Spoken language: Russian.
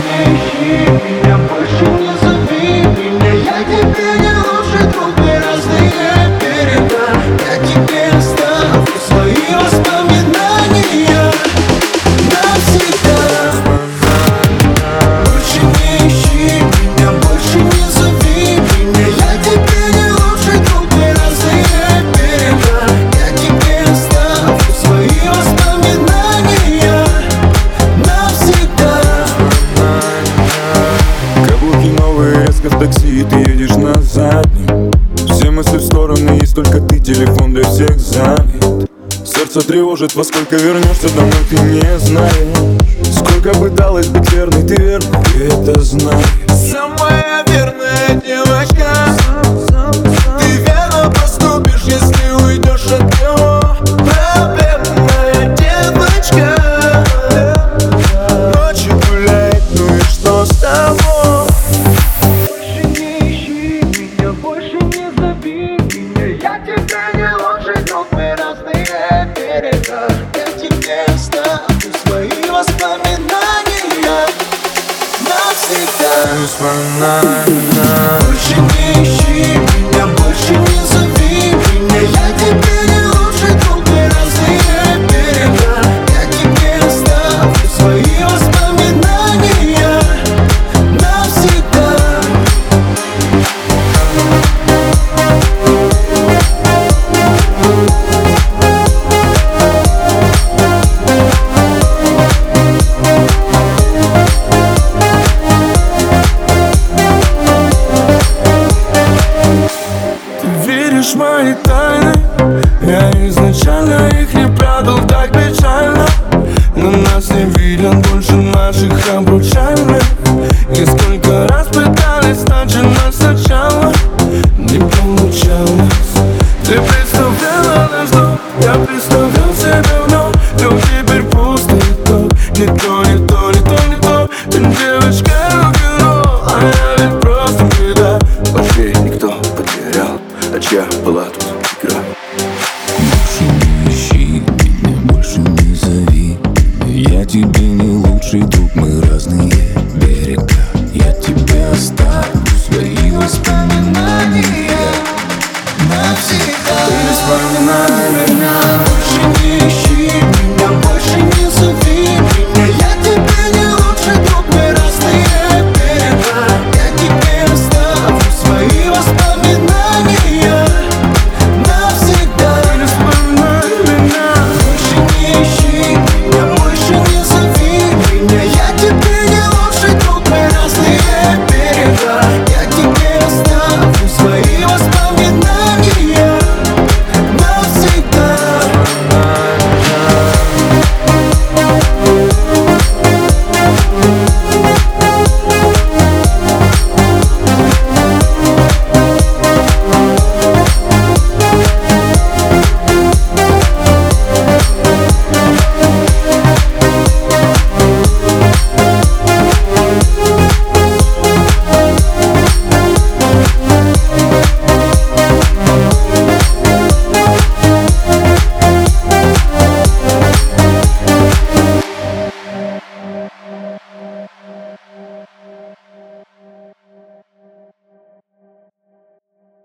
не ищи меня, больше не зови меня. Я тебе не лучший друг, мы разные берега. Я тебе оставлю свои воспоминания навсегда. Больше не ищи меня, больше не зови меня. Я тебе не лучший друг, мы разные берега. Я тебе оставлю свои воспоминания навсегда. Каблуки новые, резко в такси, ты едешь на заднем. Все мысли в стороны, есть только ты, телефон для всех занят. Сердце тревожит, во сколько вернешься домой, ты не знаешь. Сколько пыталась быть верной, ты верна, ты это знаешь. Самая верная девочка, ты верно поступишь, если уйдешь от него. Правильная девочка, ночью гуляет, ну и что с того? Больше не ищи меня, больше не зови меня. Я тебе не лучший друг, мы разные берега. Я тебе оставлю свои воспоминания навсегда. Больше не ищи меня, больше не зови меня. Я тебе не лучший друг, мы разные берега. Я тебе оставлю свои воспоминания навсегда. Веришь в мои тайны? Я изначально их не прятал так печально. Но нас не виден больше наших обручальных. И сколько раз пытались начинать сначала, не получалось. Ты представляла наш дом, я представлял себя вновь. Но теперь пусто и то, не то, не то, не то, не то. Ты девочка рок-н-ролл, а я ведь просто беда. Вообще никто потерял, а чья была тут игра? Больше не ищи меня, больше не зови. Я тебе не лучший друг, мы разные берега. Я тебе оставлю свои воспоминания навсегда. Ты вспоминай меня.